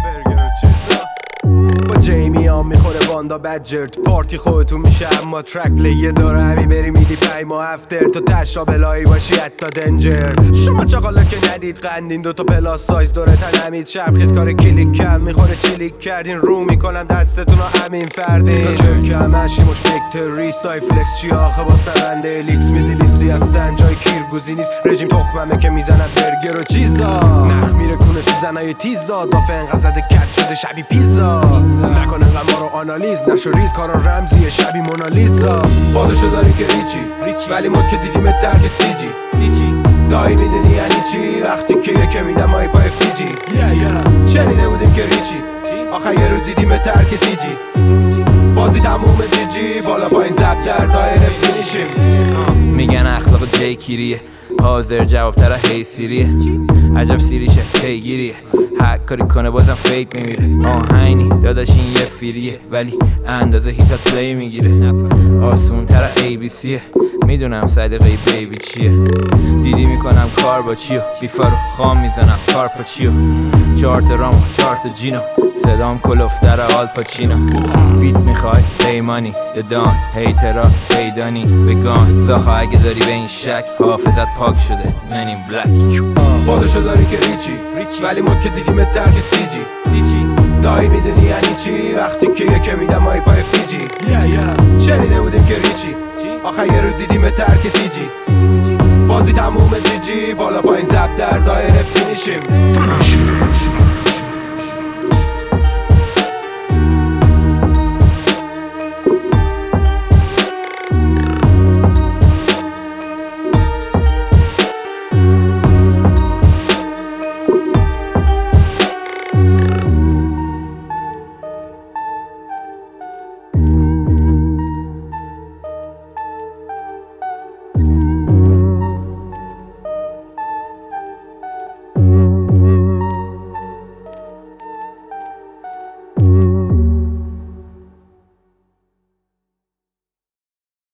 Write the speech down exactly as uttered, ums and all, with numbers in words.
برگر و چیزا. با جیمی هم میخوره باندا بدجر تو پارتی خودتون میشه اما ترک لیه داره همی بری میدی پی ما افتر تا تشا بلایی باشی حتی دنجر. شما چاقالا که ندید قندین دوتا پلاس سایز داره تنمید شب خیز کار کلیک کم میخوره چلیک کردین رو میکنم دستتون ها همین فردین سیزا چرک همشی مش فکتر ریستای فلکس چی آخه با سرنده الیکس میدی لیستی هستن جای کیرگوزی نیست رژیم تخممه که میزنن برگر و چیزا نخ میره کونه سوزنای تیزا دافه انقدر زده کت شده شبی پیزا نکنه ما رو آنالیز نشو ریز کارا رمزیه شبی مونالیزا بازشو داری که ریچی ولی ما که دیدیم ترک سیجی دایی میدونی یعنی چی وقتی که یکه میدم های پای فیجی شنیده بودیم که ریچی آخه یه رو دیدیم ترک سیجی بازی تموم جیجی بالا پایین زب در دایره فینیشیم میگن اخلاق جی کیریه حاضر جواب تر هی سیریه عجب سیریشه پیگیریه هر کاری کنه بازم فیک میمیره آهینی داداش این یه فیریه ولی اندازه هیتا پلی میگیره آسون تر ای بی سیه میدونم صدقه بیبی چیه دیدی میکنم کار با چیو بیفا رو خام میزنم کارپا چیو چارت رامو چارت جینو صدام کلوفتر آل پاچینو بیت میخوای پیمانی ددان هیترا پیدانی بگان زاخا اگه داری به این شک حافظت پاک شده منین بلک بازشو داری که ریچی ولی ما که دیدیم ترک سیجی دایی میدونی یعنی چی وقتی که یکه میدم های پای فیجی شنیده بودیم که ریچی آخه یه رو دیدیم ترک سیجی بازی تموم جیجی بالا پایین زب در دایره فینیشیم